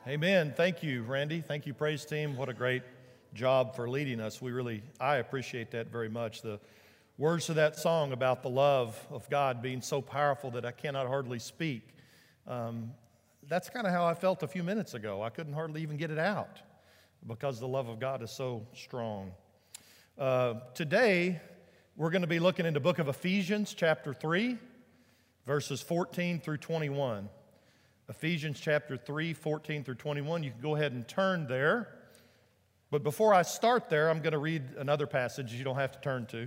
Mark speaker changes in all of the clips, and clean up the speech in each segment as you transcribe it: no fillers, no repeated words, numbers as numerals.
Speaker 1: Amen. Thank you, Randy. Thank you, praise team. What a great job for leading us. I appreciate that very much. The words to that song about the love of God being so powerful that I cannot hardly speak. That's kind of how I felt a few minutes ago. I couldn't hardly even get it out because the love of God is so strong. Today, we're going to be looking in the book of Ephesians, chapter 3, verses 14 through 21. Ephesians chapter 3, 14 through 21. You can go ahead and turn there. But before I start there, I'm going to read another passage you don't have to turn to.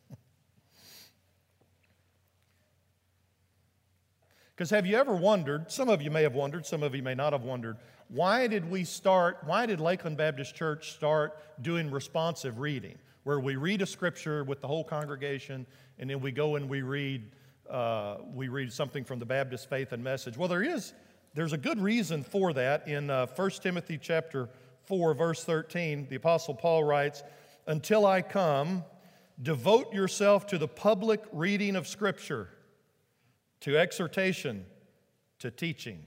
Speaker 1: Because have you ever wondered, some of you may have wondered, some of you may not have wondered, why did Lakeland Baptist Church start doing responsive reading, where we read a scripture with the whole congregation, and then we go and we read something from the Baptist Faith and Message? Well, there's a good reason for that. In 1 Timothy chapter 4, verse 13, the Apostle Paul writes, "Until I come, devote yourself to the public reading of Scripture, to exhortation, to teaching."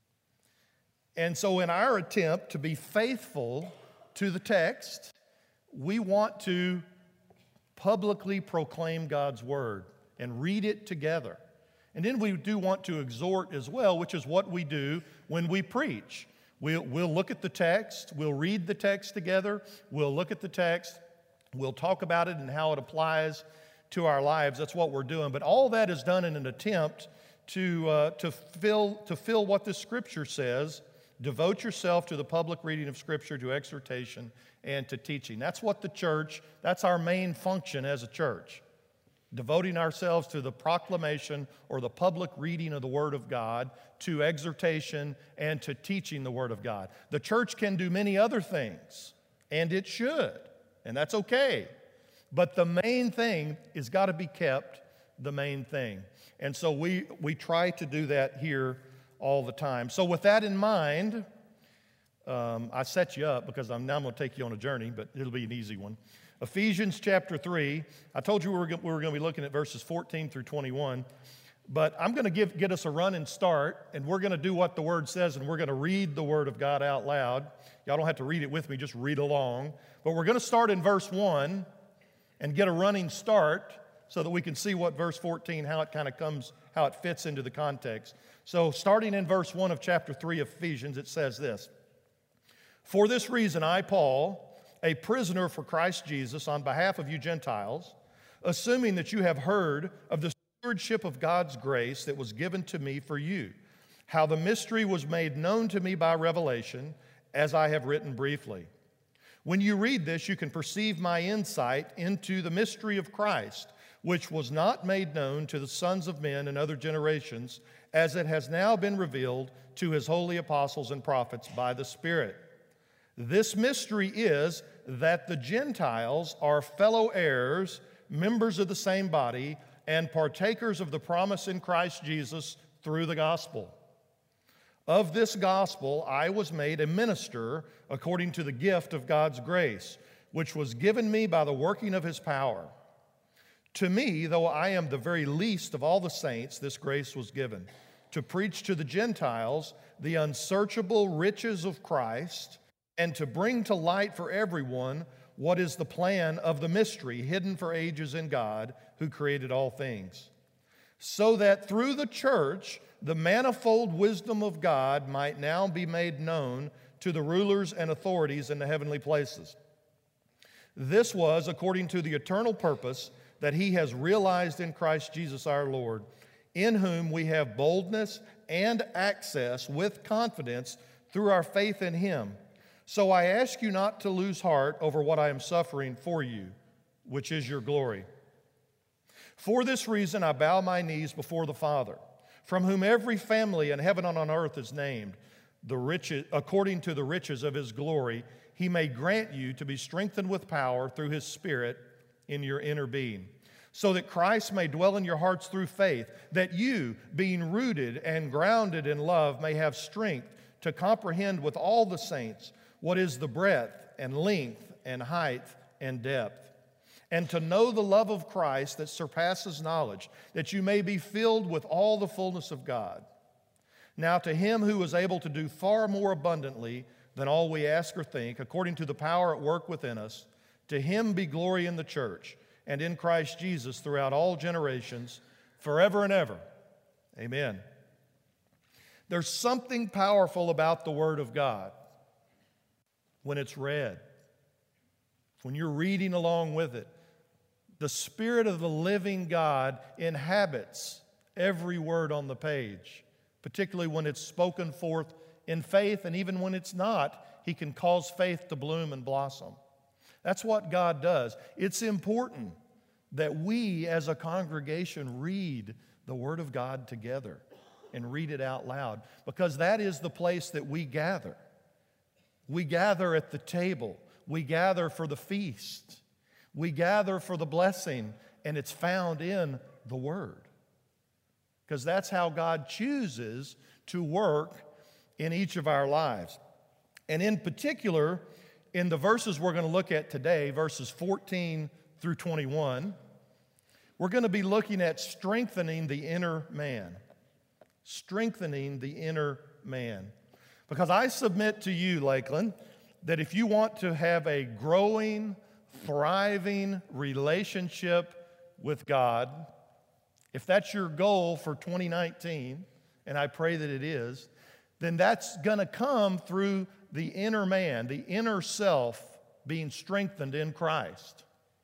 Speaker 1: And so in our attempt to be faithful to the text, we want to publicly proclaim God's Word and read it together. And then we do want to exhort as well, which is what we do when we preach. We'll look at the text, we'll read the text together, we'll look at the text, we'll talk about it and how it applies to our lives. That's what we're doing. But all that is done in an attempt to fill what the Scripture says. Devote yourself to the public reading of Scripture, to exhortation, and to teaching. That's our main function as a church. Devoting ourselves to the proclamation or the public reading of the Word of God, to exhortation, and to teaching the Word of God. The church can do many other things, and it should, and that's okay. But the main thing has got to be kept the main thing. And so we try to do that here all the time. So with that in mind, I set you up because now I'm going to take you on a journey, but it'll be an easy one. Ephesians chapter 3, I told you we were going to be looking at verses 14 through 21, but I'm going to get us a running start, and we're going to do what the Word says, and we're going to read the Word of God out loud. Y'all don't have to read it with me, just read along. But we're going to start in verse 1 and get a running start so that we can see what verse 14, how it fits into the context. So starting in verse 1 of chapter 3 of Ephesians, it says this: "For this reason I, Paul, a prisoner for Christ Jesus, on behalf of you Gentiles, assuming that you have heard of the stewardship of God's grace that was given to me for you, how the mystery was made known to me by revelation, as I have written briefly. When you read this, you can perceive my insight into the mystery of Christ, which was not made known to the sons of men in other generations, as it has now been revealed to his holy apostles and prophets by the Spirit. This mystery is that the Gentiles are fellow heirs, members of the same body, and partakers of the promise in Christ Jesus through the gospel. Of this gospel I was made a minister according to the gift of God's grace, which was given me by the working of his power. To me, though I am the very least of all the saints, this grace was given, to preach to the Gentiles the unsearchable riches of Christ, and to bring to light for everyone what is the plan of the mystery hidden for ages in God, who created all things, so that through the church the manifold wisdom of God might now be made known to the rulers and authorities in the heavenly places. This was according to the eternal purpose that he has realized in Christ Jesus our Lord, in whom we have boldness and access with confidence through our faith in him. So I ask you not to lose heart over what I am suffering for you, which is your glory. For this reason I bow my knees before the Father, from whom every family in heaven and on earth is named, according to the riches of his glory, he may grant you to be strengthened with power through his Spirit in your inner being, so that Christ may dwell in your hearts through faith, that you, being rooted and grounded in love, may have strength to comprehend with all the saints what is the breadth and length and height and depth, and to know the love of Christ that surpasses knowledge, that you may be filled with all the fullness of God. Now to him who is able to do far more abundantly than all we ask or think, according to the power at work within us, to him be glory in the church and in Christ Jesus throughout all generations, forever and ever. Amen. There's something powerful about the Word of God when it's read, when you're reading along with it. The Spirit of the living God inhabits every word on the page, particularly when it's spoken forth in faith, and even when it's not, He can cause faith to bloom and blossom. That's what God does. It's important that we as a congregation read the Word of God together and read it out loud, because that is the place that we gather. We gather at the table. We gather for the feast. We gather for the blessing, and it's found in the Word, because that's how God chooses to work in each of our lives. And in particular, in the verses we're going to look at today, verses 14 through 21, we're going to be looking at strengthening the inner man. Strengthening the inner man. Because I submit to you, Lakeland, that if you want to have a growing, thriving relationship with God, if that's your goal for 2019, and I pray that it is, then that's going to come through the inner man, the inner self being strengthened in Christ.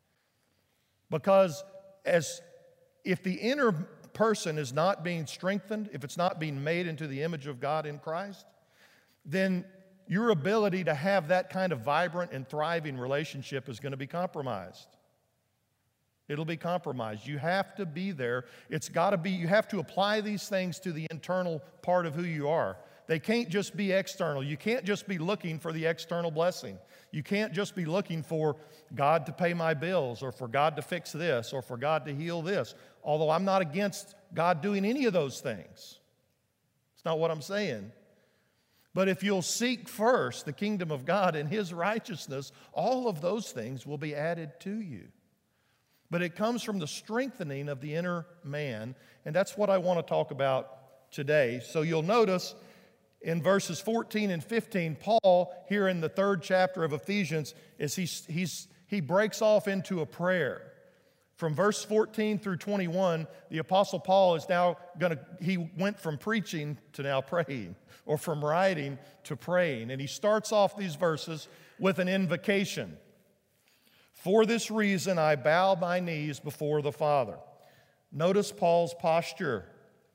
Speaker 1: Because if the inner person is not being strengthened, if it's not being made into the image of God in Christ, then your ability to have that kind of vibrant and thriving relationship is going to be compromised. It'll be compromised. You have to be there. It's got to be, you have to apply these things to the internal part of who you are. They can't just be external. You can't just be looking for the external blessing. You can't just be looking for God to pay my bills, or for God to fix this, or for God to heal this. Although I'm not against God doing any of those things. It's not what I'm saying. But if you'll seek first the kingdom of God and His righteousness, all of those things will be added to you. But it comes from the strengthening of the inner man, and that's what I want to talk about today. So you'll notice in verses 14 and 15, Paul, here in the 3rd chapter of Ephesians, is he breaks off into a prayer. From verse 14 through 21, the Apostle Paul is now he went from preaching to now praying, or from writing to praying. And he starts off these verses with an invocation. For this reason I bow my knees before the Father. Notice Paul's posture.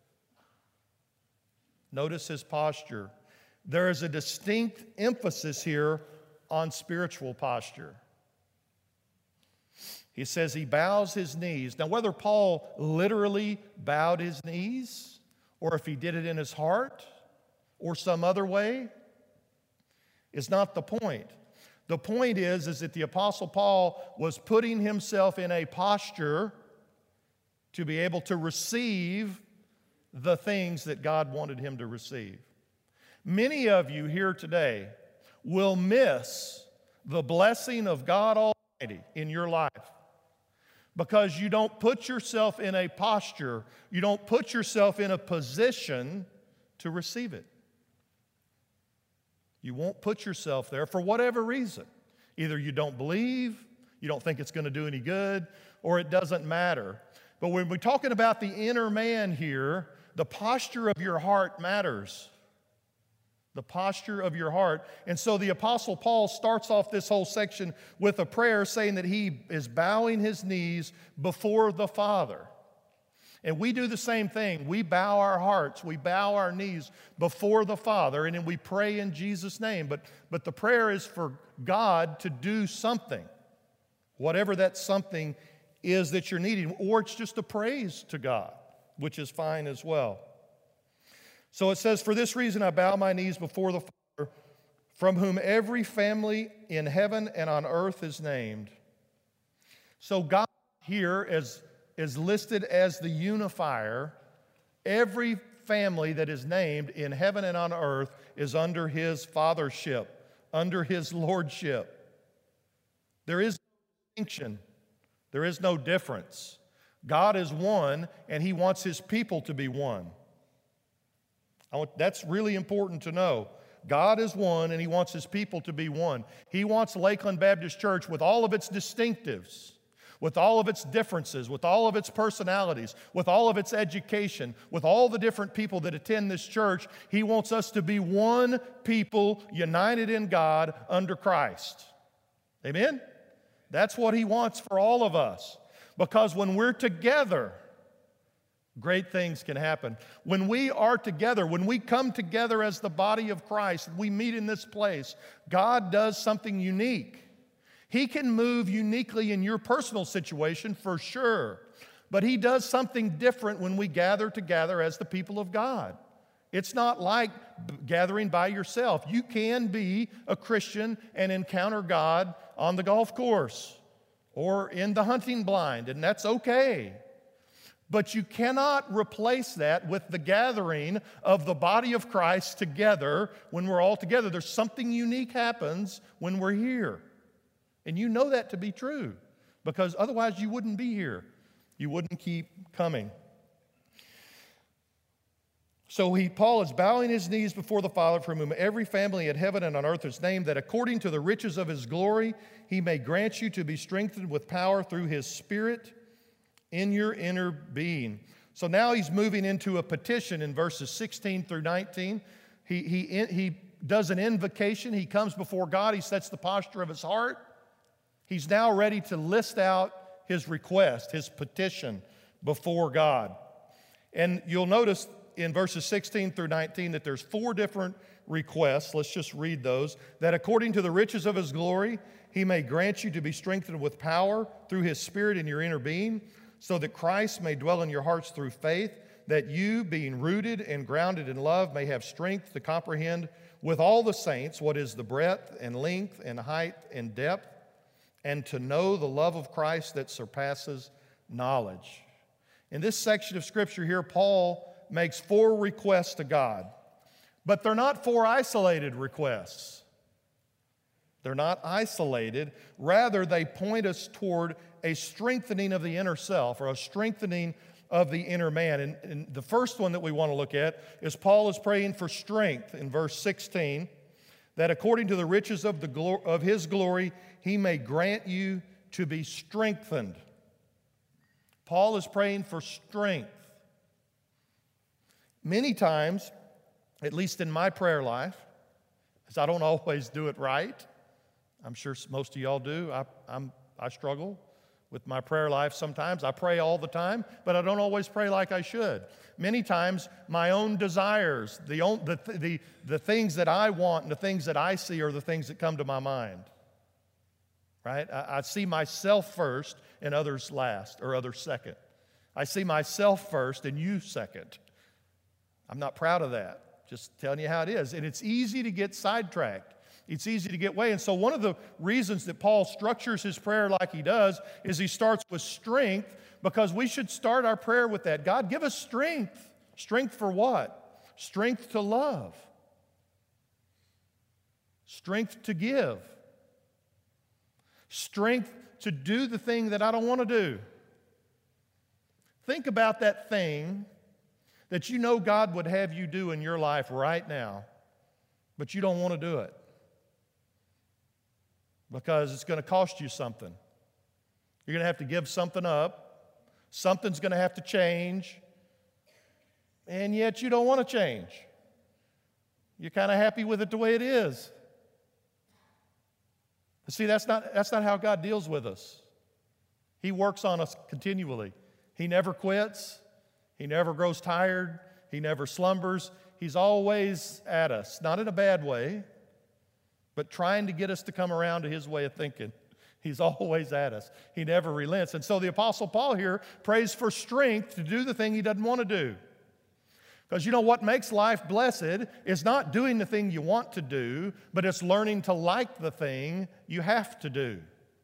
Speaker 1: Notice his posture. There is a distinct emphasis here on spiritual posture. He says he bows his knees. Now, whether Paul literally bowed his knees, or if he did it in his heart, or some other way, is not the point. The point is that the Apostle Paul was putting himself in a posture to be able to receive the things that God wanted him to receive. Many of you here today will miss the blessing of God Almighty in your life because you don't put yourself in a posture, you don't put yourself in a position to receive it. You won't put yourself there for whatever reason. Either you don't believe, you don't think it's going to do any good, or it doesn't matter. But when we're talking about the inner man here, the posture of your heart matters. The posture of your heart. And so the Apostle Paul starts off this whole section with a prayer saying that he is bowing his knees before the Father. And we do the same thing. We bow our hearts, we bow our knees before the Father, and then we pray in Jesus' name. But the prayer is for God to do something, whatever that something is that you're needing, or it's just a praise to God, which is fine as well. So it says, for this reason I bow my knees before the Father, from whom every family in heaven and on earth is named. So God here is listed as the unifier. Every family that is named in heaven and on earth is under His fathership, under His lordship. There is no distinction. There is no difference. God is one, and He wants His people to be one. That's really important to know. God is one, and He wants His people to be one. He wants Lakeland Baptist Church, with all of its distinctives, with all of its differences, with all of its personalities, with all of its education, with all the different people that attend this church, He wants us to be one people united in God under Christ. Amen? That's what He wants for all of us. Because when we're together, great things can happen. When we are together, when we come together as the body of Christ, we meet in this place, God does something unique. He can move uniquely in your personal situation for sure, but He does something different when we gather together as the people of God. It's not like gathering by yourself. You can be a Christian and encounter God on the golf course or in the hunting blind, and that's okay. But you cannot replace that with the gathering of the body of Christ together when we're all together. There's something unique happens when we're here. And you know that to be true, because otherwise you wouldn't be here. You wouldn't keep coming. So Paul is bowing his knees before the Father, from whom every family in heaven and on earth is named, that according to the riches of His glory, He may grant you to be strengthened with power through His Spirit in your inner being. So now he's moving into a petition in verses 16 through 19. He does an invocation. He comes before God. He sets the posture of his heart. He's now ready to list out his request, his petition before God. And you'll notice in verses 16 through 19 that there's 4 different requests. Let's just read those. That according to the riches of His glory, He may grant you to be strengthened with power through His Spirit in your inner being, so that Christ may dwell in your hearts through faith, that you, being rooted and grounded in love, may have strength to comprehend with all the saints what is the breadth and length and height and depth, and to know the love of Christ that surpasses knowledge. In this section of Scripture here, Paul makes 4 requests to God, but they're not 4 isolated requests. They're not isolated. Rather, they point us toward a strengthening of the inner self, or a strengthening of the inner man. And the first one that we want to look at is Paul is praying for strength in verse 16, that according to the riches of His glory, He may grant you to be strengthened. Paul is praying for strength. Many times, at least in my prayer life, as I don't always do it right, I'm sure most of y'all do. I struggle with my prayer life sometimes. I pray all the time, but I don't always pray like I should. Many times, my own desires, the things that I want and the things that I see are the things that come to my mind. Right? I see myself first and others last, or others second. I see myself first and you second. I'm not proud of that. Just telling you how it is. And it's easy to get sidetracked. It's easy to get away. And so one of the reasons that Paul structures his prayer like he does is he starts with strength, because we should start our prayer with that. God, give us strength. Strength for what? Strength to love. Strength to give. Strength to do the thing that I don't want to do. Think about that thing that you know God would have you do in your life right now, but you don't want to do it because it's going to cost you something. You're going to have to give something up. Something's going to have to change, and yet you don't want to change. You're kind of happy with it the way it is. But see, that's not how God deals with us. He works on us continually. He never quits. He never grows tired. He never slumbers. He's always at us, not in a bad way, but trying to get us to come around to His way of thinking. He's always at us. He never relents. And so the Apostle Paul here prays for strength to do the thing he doesn't want to do. Because you know what makes life blessed is not doing the thing you want to do, but it's learning to like the thing you have to do.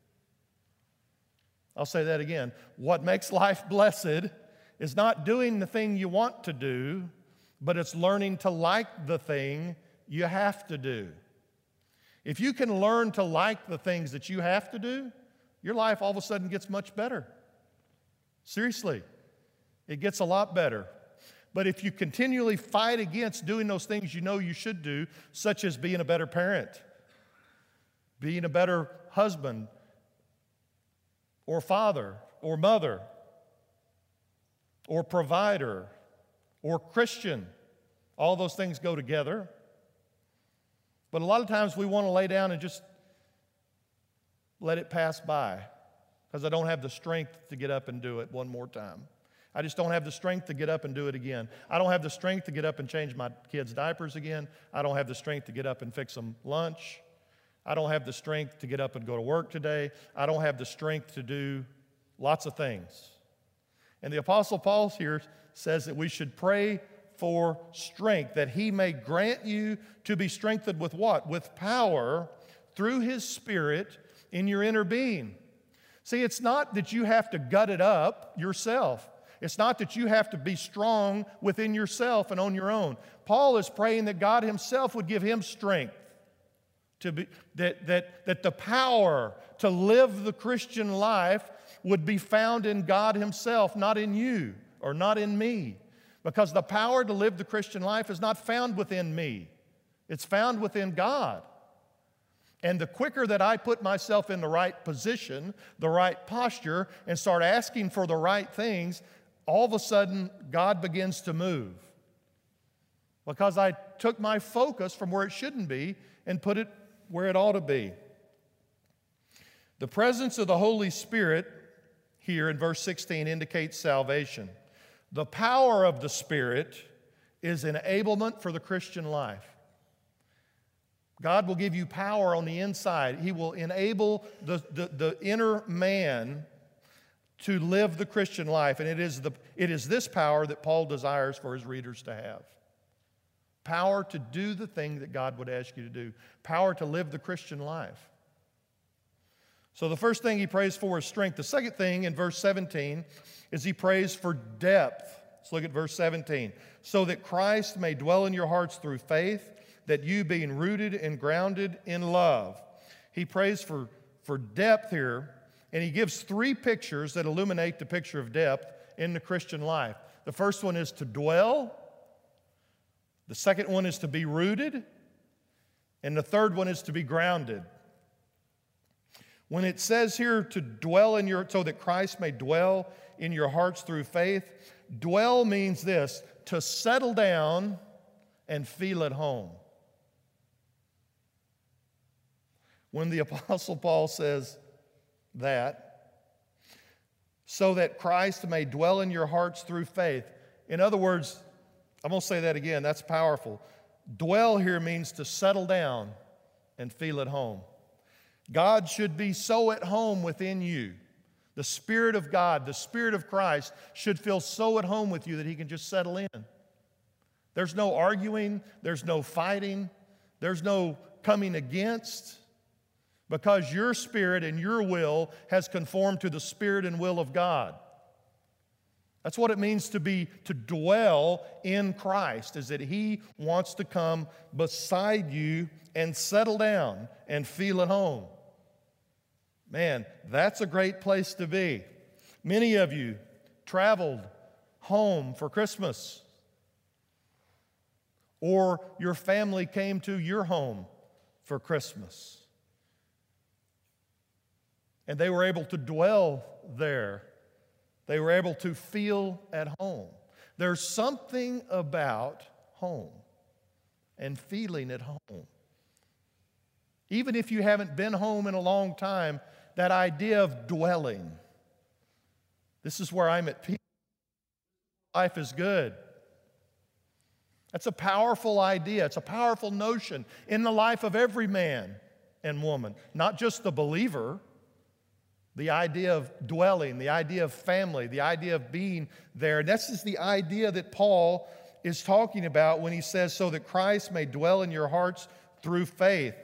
Speaker 1: I'll say that again. What makes life blessed is not doing the thing you want to do, but it's learning to like the thing you have to do. If you can learn to like the things that you have to do, your life all of a sudden gets much better. Seriously, it gets a lot better. But if you continually fight against doing those things you know you should do, such as being a better parent, being a better husband, or father, or mother, or provider, or Christian, all those things go together. But a lot of times we want to lay down and just let it pass by because I don't have the strength to get up and do it one more time. I just don't have the strength to get up and do it again. I don't have the strength to get up and change my kids' diapers again. I don't have the strength to get up and fix them lunch. I don't have the strength to get up and go to work today. I don't have the strength to do lots of things. And the Apostle Paul here says that we should pray for strength, that he may grant you to be strengthened with what? With power through his Spirit in your inner being. See, it's not that you have to gut it up yourself. It's not that you have to be strong within yourself and on your own. Paul is praying that God himself would give him strength, to be, that the power to live the Christian life would be found in God himself, not in you or not in me. Because the power to live the Christian life is not found within me. It's found within God. And the quicker that I put myself in the right position, the right posture, and start asking for the right things, all of a sudden God begins to move. Because I took my focus from where it shouldn't be and put it where it ought to be. The presence of the Holy Spirit here in verse 16 indicates salvation. The power of the Spirit is enablement for the Christian life. God will give you power on the inside. He will enable the inner man to live the Christian life. And it is this power that Paul desires for his readers to have. Power to do the thing that God would ask you to do. Power to live the Christian life. So the first thing he prays for is strength. The second thing in verse 17 is he prays for depth. Let's look at verse 17. So that Christ may dwell in your hearts through faith, that you being rooted and grounded in love. He prays for depth here, and he gives three pictures that illuminate the picture of depth in the Christian life. The first one is to dwell. The second one is to be rooted. And the third one is to be grounded. When it says here to dwell in your, so that Christ may dwell in your hearts through faith, dwell means this, to settle down and feel at home. When the Apostle Paul says that, so that Christ may dwell in your hearts through faith. In other words, I'm going to say that again, that's powerful. Dwell here means to settle down and feel at home. God should be so at home within you. The Spirit of God, the Spirit of Christ should feel so at home with you that he can just settle in. There's no arguing, there's no fighting, there's no coming against, because your spirit and your will has conformed to the Spirit and will of God. That's what it means to dwell in Christ, is that he wants to come beside you and settle down and feel at home. Man, that's a great place to be. Many of you traveled home for Christmas, or your family came to your home for Christmas, and they were able to dwell there. They were able to feel at home. There's something about home and feeling at home. Even if you haven't been home in a long time, that idea of dwelling, this is where I'm at peace, life is good. That's a powerful idea. It's a powerful notion in the life of every man and woman, not just the believer. The idea of dwelling, the idea of family, the idea of being there. And this is the idea that Paul is talking about when he says, so that Christ may dwell in your hearts through faith.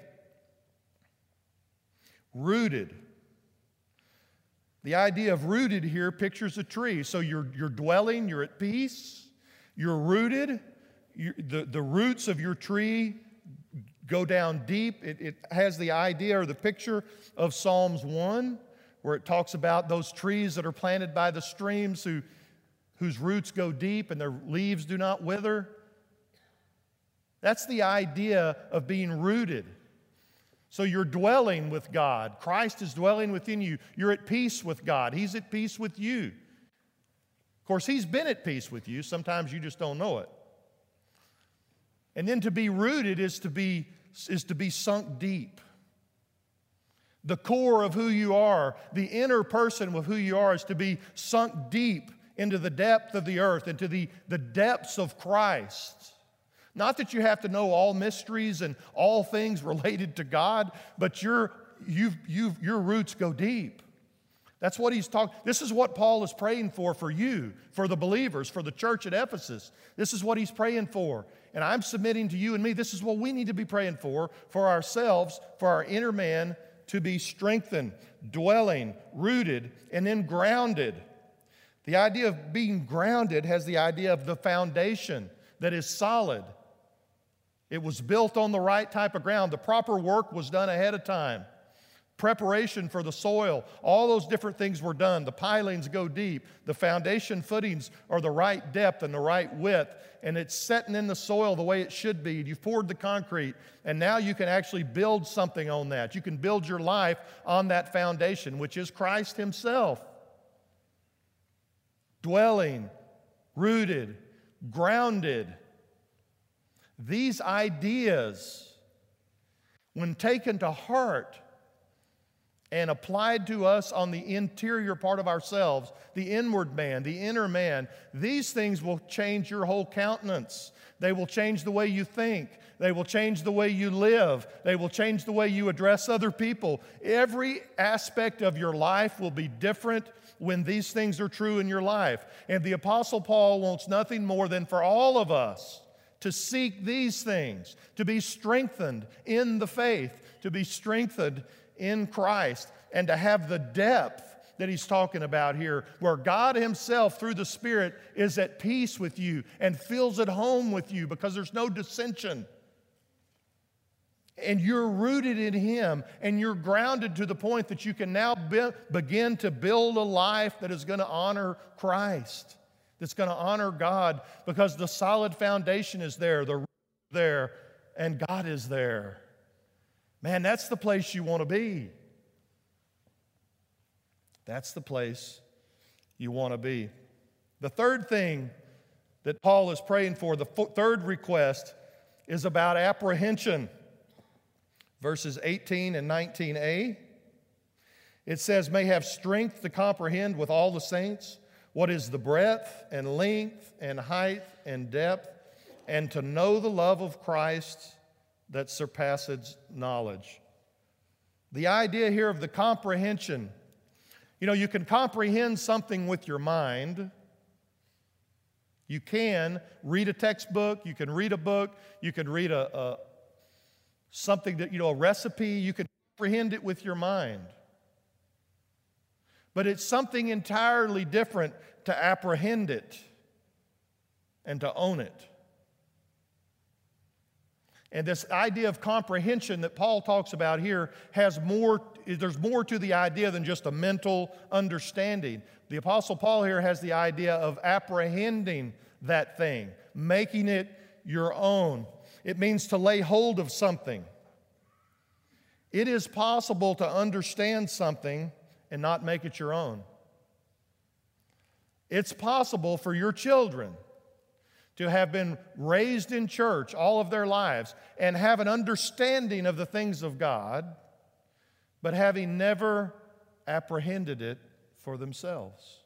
Speaker 1: Rooted. The idea of rooted here pictures a tree. So you're dwelling, you're at peace, you're rooted. The roots of your tree go down deep. It has the idea or the picture of Psalms 1, where it talks about those trees that are planted by the streams whose roots go deep and their leaves do not wither. That's the idea of being rooted. So you're dwelling with God. Christ is dwelling within you. You're at peace with God. He's at peace with you. Of course, He's been at peace with you. Sometimes you just don't know it. And then to be rooted is to be sunk deep. The core of who you are, the inner person of who you are, is to be sunk deep into the depth of the earth, into the depths of Christ. Not that you have to know all mysteries and all things related to God, but your roots go deep. That's what he's talking. This is what Paul is praying for you, for the believers, for the church at Ephesus. This is what he's praying for. And I'm submitting to you and me, this is what we need to be praying for ourselves, for our inner man to be strengthened, dwelling, rooted, and then grounded. The idea of being grounded has the idea of the foundation that is solid. It was built on the right type of ground. The proper work was done ahead of time. Preparation for the soil, all those different things were done. The pilings go deep. The foundation footings are the right depth and the right width, and it's setting in the soil the way it should be. You've poured the concrete, and now you can actually build something on that. You can build your life on that foundation, which is Christ Himself. Dwelling, rooted, grounded. These ideas, when taken to heart and applied to us on the interior part of ourselves, the inward man, the inner man, these things will change your whole countenance. They will change the way you think. They will change the way you live. They will change the way you address other people. Every aspect of your life will be different when these things are true in your life. And the Apostle Paul wants nothing more than for all of us to seek these things, to be strengthened in the faith, to be strengthened in Christ, and to have the depth that he's talking about here, where God Himself, through the Spirit, is at peace with you and feels at home with you because there's no dissension. And you're rooted in Him, and you're grounded to the point that you can now begin to build a life that is going to honor Christ, that's going to honor God, because the solid foundation is there, the root is there, and God is there. Man, that's the place you want to be. That's the place you want to be. The third thing that Paul is praying for, the third request, is about apprehension. Verses 18 and 19a. It says, may have strength to comprehend with all the saints what is the breadth and length and height and depth, and to know the love of Christ that surpasses knowledge. The idea here of the comprehension, you can comprehend something with your mind. You can read a textbook, you can read a book, you can read something that, a recipe, you can comprehend it with your mind. But it's something entirely different to apprehend it and to own it. And this idea of comprehension that Paul talks about here there's more to the idea than just a mental understanding. The Apostle Paul here has the idea of apprehending that thing, making it your own. It means to lay hold of something. It is possible to understand something and not make it your own. It's possible for your children to have been raised in church all of their lives and have an understanding of the things of God, but having never apprehended it for themselves.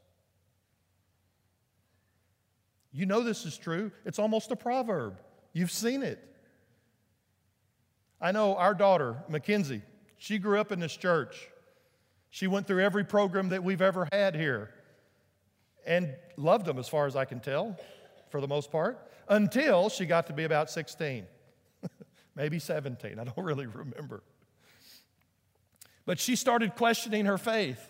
Speaker 1: You know this is true. It's almost a proverb. You've seen it. I know our daughter, Mackenzie, she grew up in this church. She went through every program that we've ever had here and loved them as far as I can tell, for the most part, until she got to be about 16, maybe 17. I don't really remember. But she started questioning her faith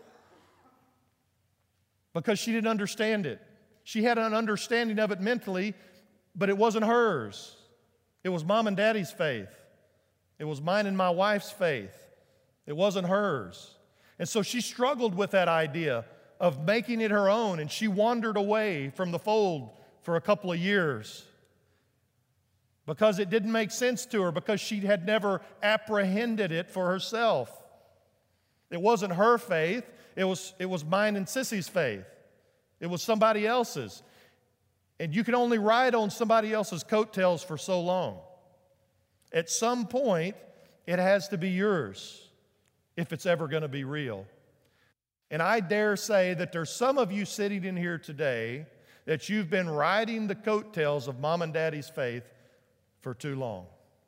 Speaker 1: because she didn't understand it. She had an understanding of it mentally, but it wasn't hers. It was mom and daddy's faith. It was mine and my wife's faith. It wasn't hers. And so she struggled with that idea of making it her own, and she wandered away from the fold for a couple of years because it didn't make sense to her, because she had never apprehended it for herself. It wasn't her faith, it was mine and Sissy's faith. It was somebody else's. And you can only ride on somebody else's coattails for so long. At some point, it has to be yours if it's ever going to be real. And I dare say that there's some of you sitting in here today that you've been riding the coattails of mom and daddy's faith for too long.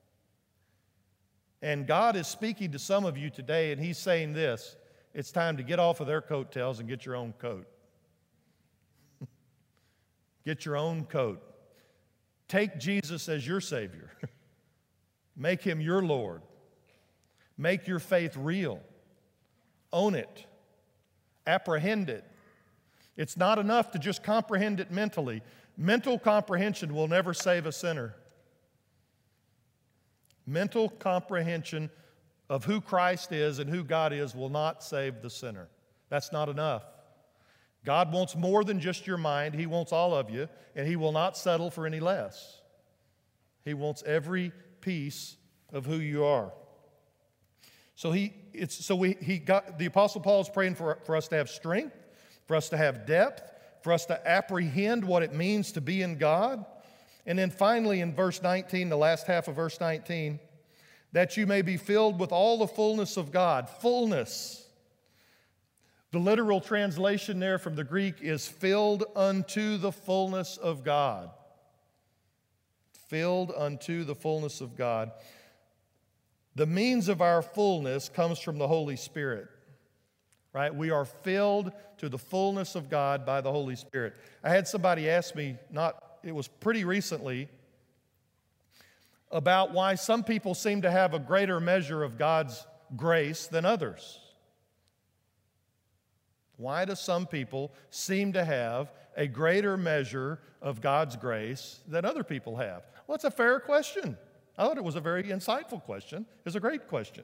Speaker 1: And God is speaking to some of you today, and He's saying this: it's time to get off of their coattails and get your own coat. Get your own coat. Take Jesus as your Savior. Make Him your Lord. Make your faith real. Own it. Apprehend it. It's not enough to just comprehend it mentally. Mental comprehension will never save a sinner. Mental comprehension of who Christ is and who God is will not save the sinner. That's not enough. God wants more than just your mind. He wants all of you, and He will not settle for any less. He wants every piece of who you are. So the Apostle Paul is praying for us to have strength, for us to have depth, for us to apprehend what it means to be in God. And then finally in verse 19, the last half of verse 19, that you may be filled with all the fullness of God. Fullness. The literal translation there from the Greek is filled unto the fullness of God. Filled unto the fullness of God. The means of our fullness comes from the Holy Spirit. Right? We are filled to the fullness of God by the Holy Spirit. I had somebody ask me, it was pretty recently, about why some people seem to have a greater measure of God's grace than others. Why do some people seem to have a greater measure of God's grace than other people have? Well, it's a fair question. I thought it was a very insightful question. It's a great question.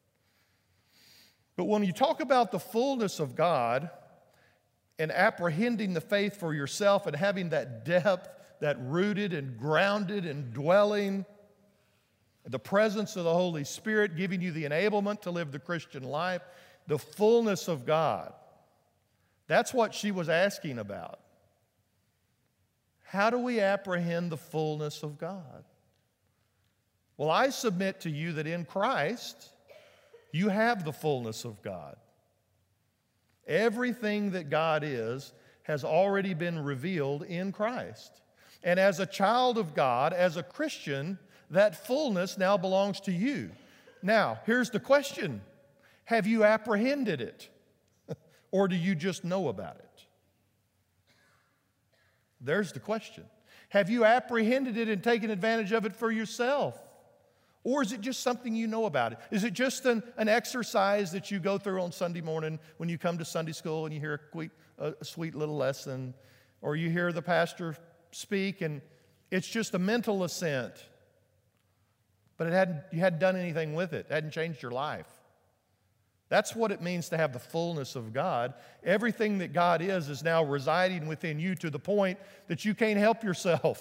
Speaker 1: But when you talk about the fullness of God and apprehending the faith for yourself and having that depth, that rooted and grounded and dwelling, the presence of the Holy Spirit giving you the enablement to live the Christian life, the fullness of God. That's what she was asking about. How do we apprehend the fullness of God? Well, I submit to you that in Christ, you have the fullness of God. Everything that God is has already been revealed in Christ. And as a child of God, as a Christian, that fullness now belongs to you. Now, here's the question. Have you apprehended it? Or do you just know about it? There's the question. Have you apprehended it and taken advantage of it for yourself? Or is it just something you know about it? Is it just an exercise that you go through on Sunday morning when you come to Sunday school and you hear a sweet little lesson, or you hear the pastor speak and it's just a mental assent, but you hadn't done anything with it. It hadn't changed your life. That's what it means to have the fullness of God. Everything that God is now residing within you to the point that you can't help yourself.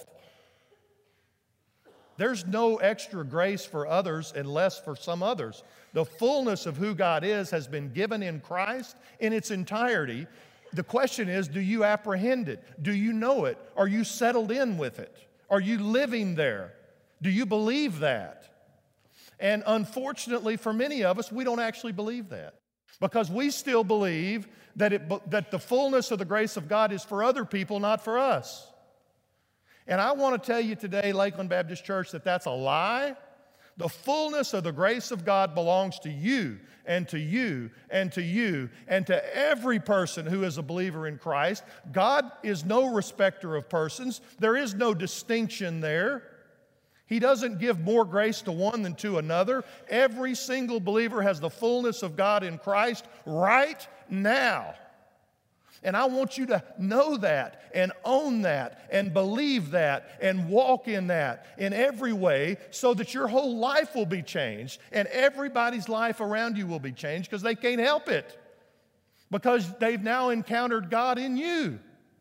Speaker 1: There's no extra grace for others and less for some others. The fullness of who God is has been given in Christ in its entirety. The question is, do you apprehend it? Do you know it? Are you settled in with it? Are you living there? Do you believe that? And unfortunately for many of us, we don't actually believe that, because we still believe that the fullness of the grace of God is for other people, not for us. And I want to tell you today, Lakeland Baptist Church, that that's a lie. The fullness of the grace of God belongs to you and to you and to you and to every person who is a believer in Christ. God is no respecter of persons. There is no distinction there. He doesn't give more grace to one than to another. Every single believer has the fullness of God in Christ right now. And I want you to know that and own that and believe that and walk in that in every way, so that your whole life will be changed and everybody's life around you will be changed, because they can't help it. because they've now encountered God in you.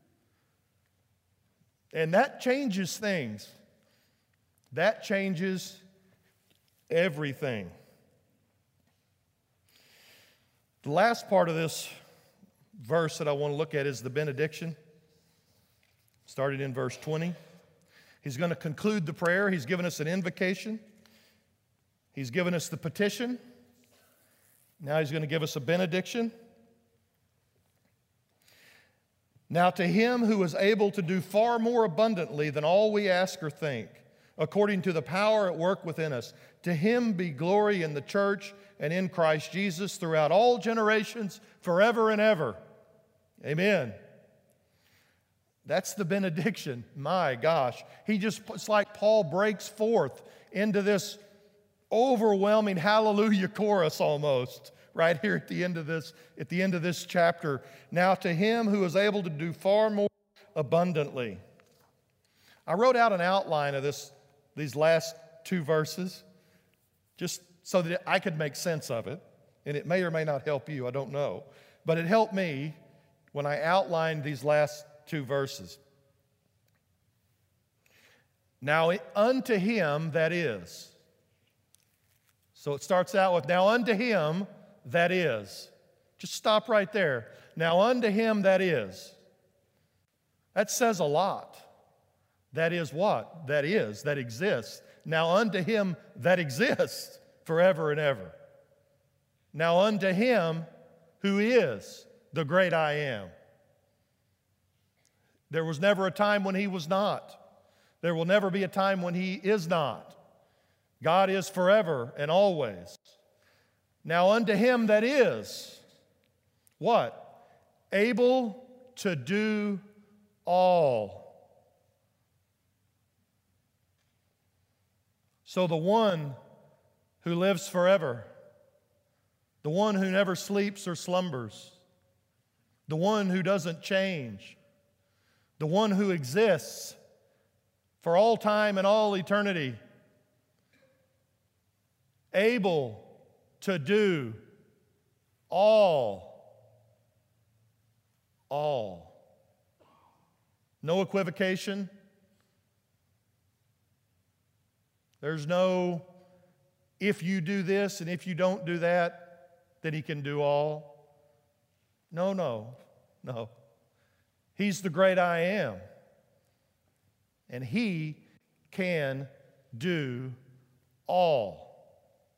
Speaker 1: And that changes things. That changes everything. The last part of this verse that I want to look at is the benediction. Started in verse 20. He's going to conclude the prayer. He's given us an invocation. He's given us the petition. Now he's going to give us a benediction. Now to him who is able to do far more abundantly than all we ask or think, according to the power at work within us, to him be glory in the church and in Christ Jesus throughout all generations, forever and ever. Amen. That's the benediction. My gosh. It's like Paul breaks forth into this overwhelming hallelujah chorus almost right here at the end of this chapter. Now to him who is able to do far more abundantly. I wrote out an outline of these last two verses just so that I could make sense of it. And it may or may not help you, I don't know. But it helped me when I outlined these last two verses. Now unto him that is. So it starts out with, now unto him that is. Just stop right there. Now unto him that is. That says a lot. That is what? That is, that exists. Now unto him that exists forever and ever. Now unto him who is the great I am. There was never a time when he was not. There will never be a time when he is not. God is forever and always. Now unto him that is, what? Able to do all. So the one who lives forever, the one who never sleeps or slumbers, the one who doesn't change, the one who exists for all time and all eternity, able to do all. No equivocation. There's no if you do this and if you don't do that, then he can do all. No. He's the great I am. And he can do all.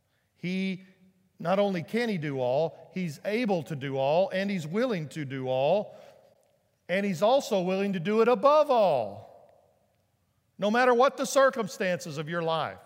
Speaker 1: Not only can he do all, he's able to do all, and he's willing to do all, and he's also willing to do it above all. No matter what the circumstances of your life,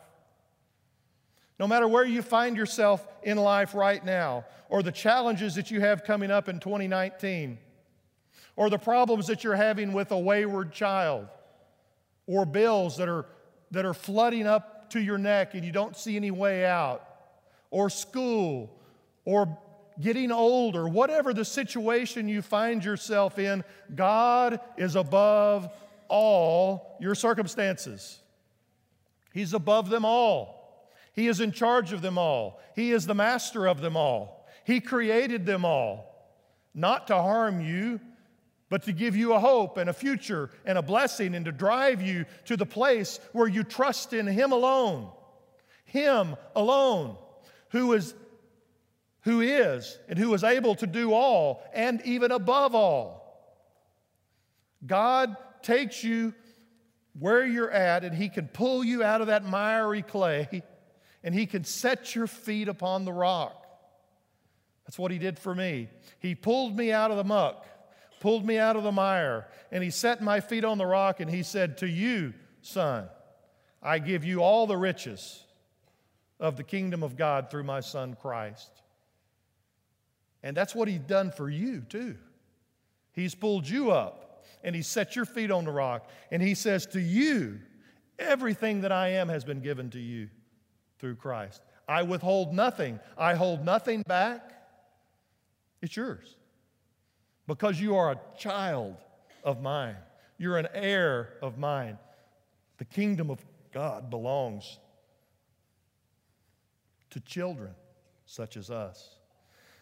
Speaker 1: no matter where you find yourself in life right now, or the challenges that you have coming up in 2019, or the problems that you're having with a wayward child, or bills that are flooding up to your neck and you don't see any way out, or school, or getting older, whatever the situation you find yourself in, God is above all your circumstances. He's above them all. He is in charge of them all. He is the master of them all. He created them all, not to harm you, but to give you a hope and a future and a blessing and to drive you to the place where you trust in Him alone. Him alone, who is and who is able to do all and even above all. God takes you where you're at and He can pull you out of that miry clay and He can set your feet upon the rock. That's what He did for me. He pulled me out of the muck, pulled me out of the mire, and He set my feet on the rock and He said, "To you, son, I give you all the riches of the kingdom of God through my Son Christ." And that's what He's done for you too. He's pulled you up and He set your feet on the rock and He says, "To you, everything that I am has been given to you through Christ. I withhold nothing. I hold nothing back. It's yours. Because you are a child of mine. You're an heir of mine. The kingdom of God belongs to children such as us."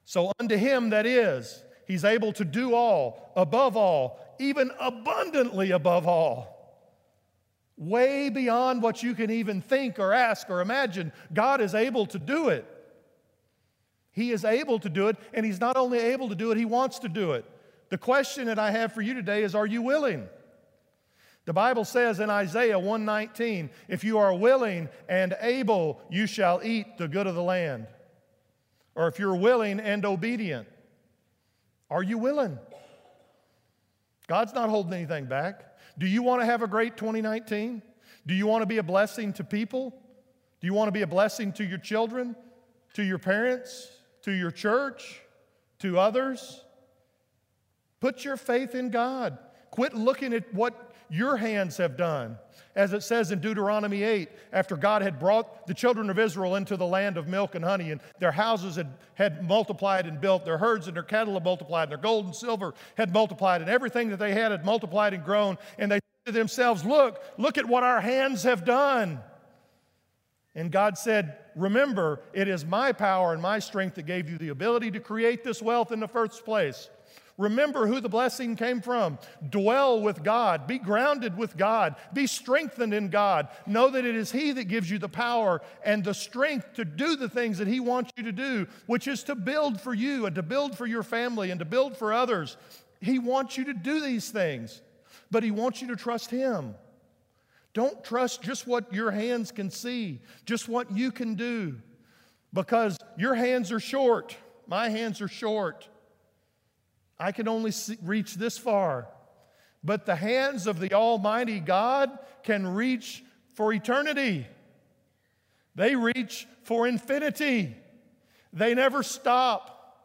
Speaker 1: So unto him that is, he's able to do all, above all, even abundantly above all. Way beyond what you can even think or ask or imagine. God is able to do it. He is able to do it, and he's not only able to do it, he wants to do it. The question that I have for you today is, are you willing? The Bible says in Isaiah 1:19, if you are willing and able, you shall eat the good of the land. Or if you're willing and obedient. Are you willing? God's not holding anything back. Do you want to have a great 2019? Do you want to be a blessing to people? Do you want to be a blessing to your children, to your parents, to your church, to others? Put your faith in God. Quit looking at what your hands have done. As it says in Deuteronomy 8, after God had brought the children of Israel into the land of milk and honey, and their houses had multiplied and built, their herds and their cattle had multiplied, and their gold and silver had multiplied, and everything that they had multiplied and grown, and they said to themselves, look at what our hands have done. And God said, remember, it is my power and my strength that gave you the ability to create this wealth in the first place. Remember who the blessing came from. Dwell with God. Be grounded with God. Be strengthened in God. Know that it is He that gives you the power and the strength to do the things that He wants you to do, which is to build for you and to build for your family and to build for others. He wants you to do these things, but He wants you to trust Him. Don't trust just what your hands can see, just what you can do, because your hands are short. My hands are short. I can only reach this far. But the hands of the Almighty God can reach for eternity. They reach for infinity. They never stop.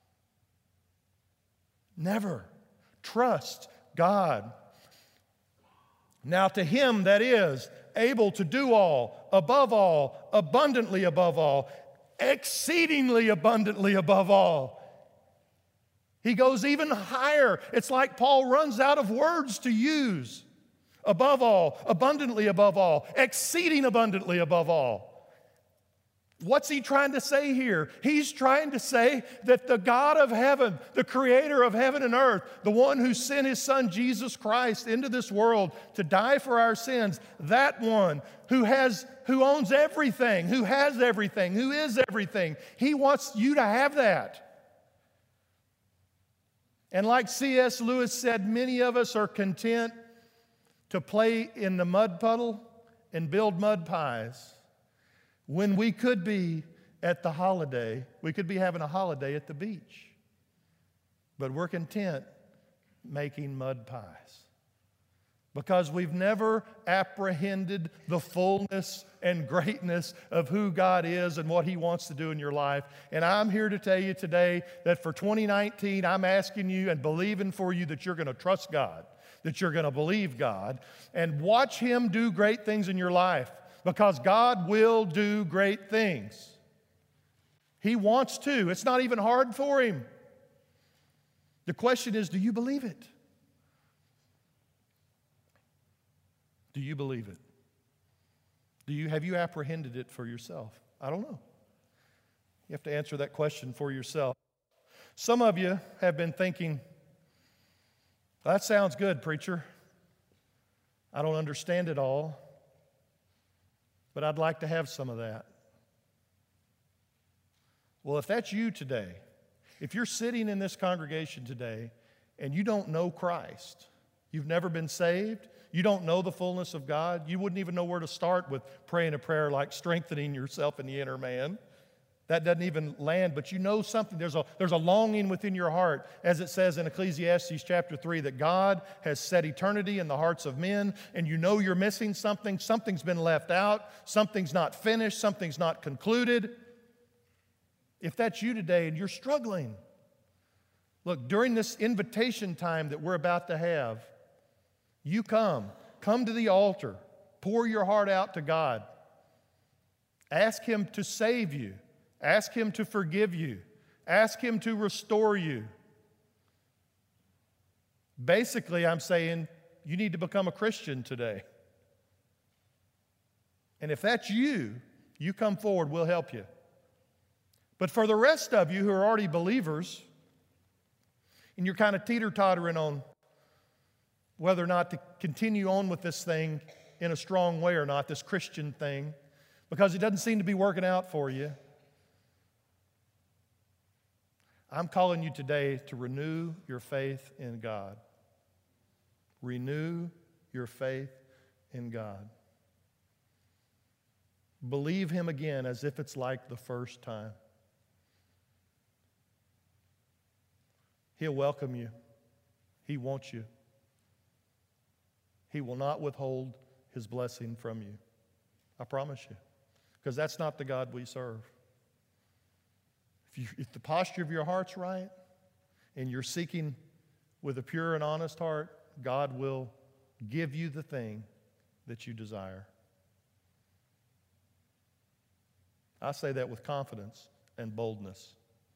Speaker 1: Never. Trust God. Now to Him that is able to do all, above all, abundantly above all, exceedingly abundantly above all. He goes even higher. It's like Paul runs out of words to use. Above all, abundantly above all, exceeding abundantly above all. What's he trying to say here? He's trying to say that the God of heaven, the creator of heaven and earth, the one who sent his son Jesus Christ into this world to die for our sins, that one who owns everything, who has everything, who is everything, he wants you to have that. And like C.S. Lewis said, many of us are content to play in the mud puddle and build mud pies when we could be at the holiday. We could be having a holiday at the beach. But we're content making mud pies because we've never apprehended the fullness and greatness of who God is and what He wants to do in your life. And I'm here to tell you today that for 2019, I'm asking you and believing for you that you're going to trust God, that you're going to believe God, and watch Him do great things in your life, because God will do great things. He wants to. It's not even hard for Him. The question is, do you believe it? Do you believe it? Have you apprehended it for yourself? I don't know. You have to answer that question for yourself. Some of you have been thinking, that sounds good, preacher. I don't understand it all, but I'd like to have some of that. Well, if that's you today, if you're sitting in this congregation today and you don't know Christ, you've never been saved, you don't know the fullness of God, you wouldn't even know where to start with praying a prayer like strengthening yourself in the inner man. That doesn't even land, but you know something. There's a longing within your heart, as it says in Ecclesiastes chapter 3, that God has set eternity in the hearts of men, and you know you're missing something. Something's been left out. Something's not finished. Something's not concluded. If that's you today and you're struggling, look, during this invitation time that we're about to have, you come to the altar, pour your heart out to God. Ask Him to save you. Ask Him to forgive you. Ask Him to restore you. Basically, I'm saying you need to become a Christian today. And if that's you, you come forward, we'll help you. But for the rest of you who are already believers, and you're kind of teeter-tottering on whether or not to continue on with this thing in a strong way or not, this Christian thing, because it doesn't seem to be working out for you, I'm calling you today to renew your faith in God. Renew your faith in God. Believe Him again as if it's like the first time. He'll welcome you. He wants you. He will not withhold His blessing from you. I promise you. Because that's not the God we serve. If the posture of your heart's right and you're seeking with a pure and honest heart, God will give you the thing that you desire. I say that with confidence and boldness.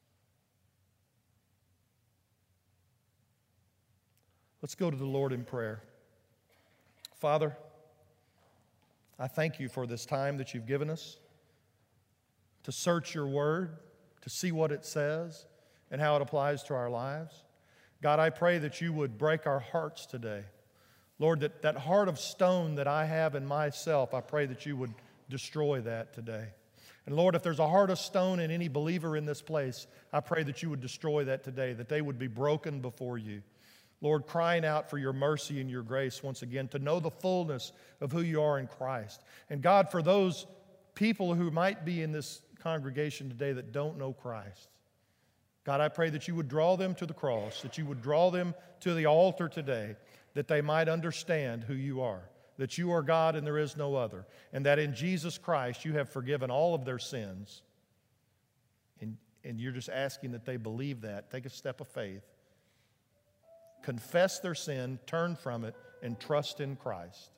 Speaker 1: Let's go to the Lord in prayer. Father, I thank you for this time that you've given us to search your word, to see what it says and how it applies to our lives. God, I pray that you would break our hearts today. Lord, that heart of stone that I have in myself, I pray that you would destroy that today. And Lord, if there's a heart of stone in any believer in this place, I pray that you would destroy that today, that they would be broken before you. Lord, crying out for your mercy and your grace once again, to know the fullness of who you are in Christ. And God, for those people who might be in this congregation today that don't know Christ, God, I pray that you would draw them to the cross, that you would draw them to the altar today, that they might understand who you are, that you are God and there is no other, and that in Jesus Christ you have forgiven all of their sins. And you're just asking that they believe that, take a step of faith, confess their sin, turn from it, and trust in Christ.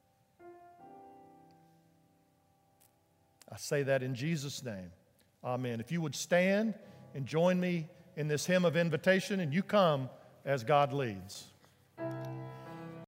Speaker 1: I say that in Jesus' name. Amen. If you would stand and join me in this hymn of invitation, and you come as God leads.